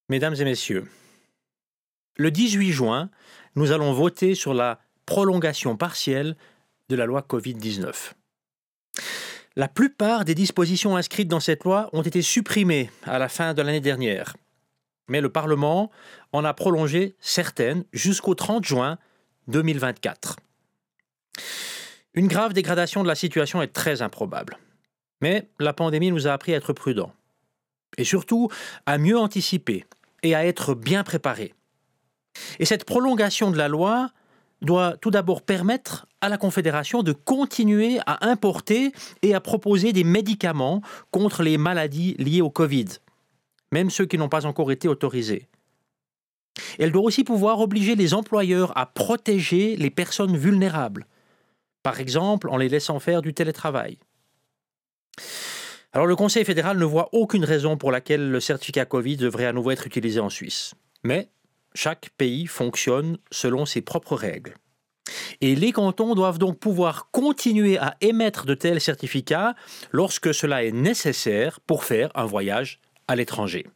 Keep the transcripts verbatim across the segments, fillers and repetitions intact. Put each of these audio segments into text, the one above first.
Mesdames et messieurs, le dix-huit juin, nous allons voter sur la prolongation partielle de la loi covid dix-neuf. La plupart des dispositions inscrites dans cette loi ont été supprimées à la fin de l'année dernière, mais le Parlement en a prolongé certaines jusqu'au trente juin deux mille vingt-quatre. Une grave dégradation de la situation est très improbable, mais la pandémie nous a appris à être prudents, et surtout à mieux anticiper et à être bien préparés. Et cette prolongation de la loi doit tout d'abord permettre à la Confédération de continuer à importer et à proposer des médicaments contre les maladies liées au Covid, même ceux qui n'ont pas encore été autorisés. Elle doit aussi pouvoir obliger les employeurs à protéger les personnes vulnérables, par exemple en les laissant faire du télétravail. Alors le Conseil fédéral ne voit aucune raison pour laquelle le certificat Covid devrait à nouveau être utilisé en Suisse. Mais chaque pays fonctionne selon ses propres règles. Et les cantons doivent donc pouvoir continuer à émettre de tels certificats lorsque cela est nécessaire pour faire un voyage à l'étranger.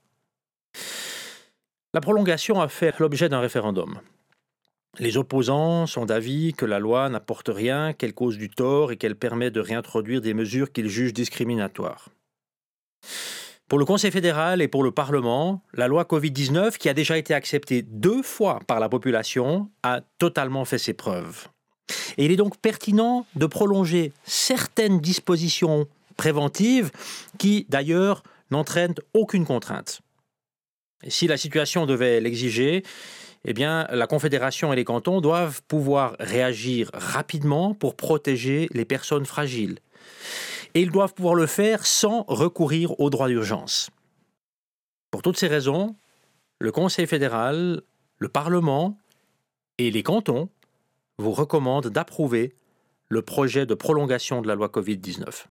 La prolongation a fait l'objet d'un référendum. Les opposants sont d'avis que la loi n'apporte rien, qu'elle cause du tort et qu'elle permet de réintroduire des mesures qu'ils jugent discriminatoires. Pour le Conseil fédéral et pour le Parlement, la loi covid dix-neuf, qui a déjà été acceptée deux fois par la population, a totalement fait ses preuves. Et il est donc pertinent de prolonger certaines dispositions préventives qui, d'ailleurs, n'entraînent aucune contrainte. Et si la situation devait l'exiger, eh bien, la Confédération et les cantons doivent pouvoir réagir rapidement pour protéger les personnes fragiles. Et ils doivent pouvoir le faire sans recourir au droit d'urgence. Pour toutes ces raisons, le Conseil fédéral, le Parlement et les cantons vous recommandent d'approuver le projet de prolongation de la loi covid dix-neuf.